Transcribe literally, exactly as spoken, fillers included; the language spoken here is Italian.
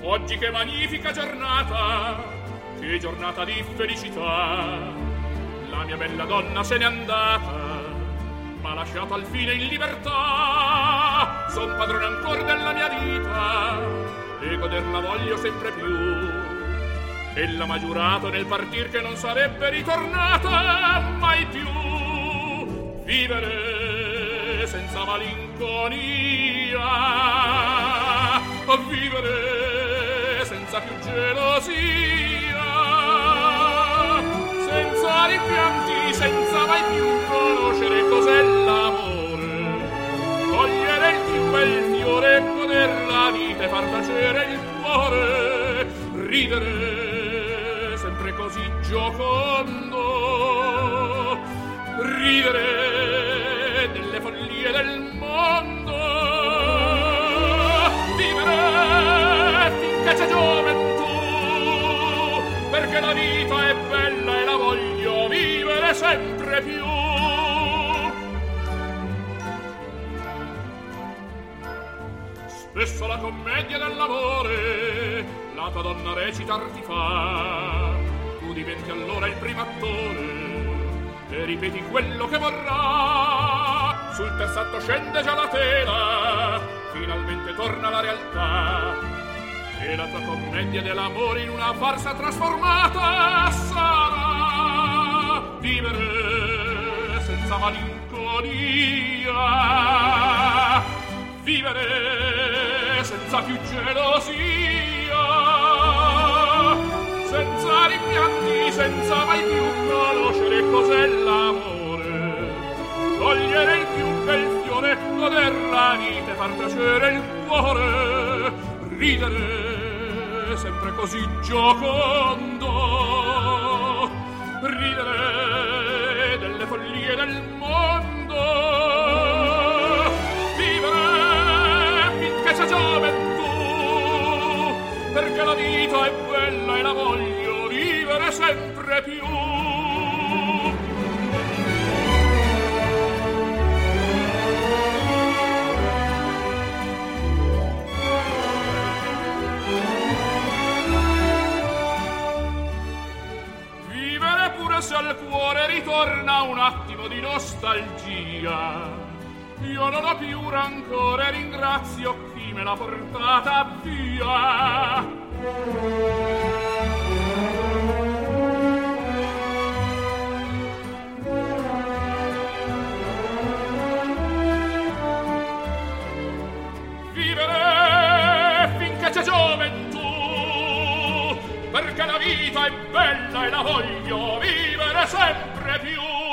Oggi che magnifica giornata, che giornata di felicità. La mia bella donna se n'è andata, m'ha lasciato al fine in libertà. Son padrone ancor della mia vita e goderla voglio sempre più. Ella m'ha giurato nel partir che non sarebbe ritornata mai più. Vivere senza malinconia, vivere senza più gelosia, senza rimpianti, senza mai più conoscere cos'è l'amore. Cogliere il più bel fiore, goder la vita e far tacere il cuore. Ridere sempre così giocondo, ridere delle follie del mondo. Vivere finché c'è gioventù, perché la vita è bella e la voglio vivere sempre più. Spesso la commedia dell'amore la tua donna recitar ti fa. Tu diventi allora il primo attore e ripeti quello che vorrà. Sul terzo atto scende già la tela, finalmente torna la realtà, e la tua commedia dell'amore in una farsa trasformata sarà. Vivere senza malinconia, vivere senza più gelosia, senza rimpianti, senza mai più conoscere cos'è l'amore. Cogliere il più bel fiore, goder la vita e far tacere il cuore. Ridere sempre così giocondo, ridere delle follie del mondo. Vivere finché c'è gioventù, perché la vita è bella e la voglio vivere sempre più. Vivere pure se al cuore ritorna un attimo di nostalgia. Io non ho più rancore, ringrazio chi me l'ha portata via. Vivere finché c'è gioventù, perché la vita è bella e la voglio vivere sempre più.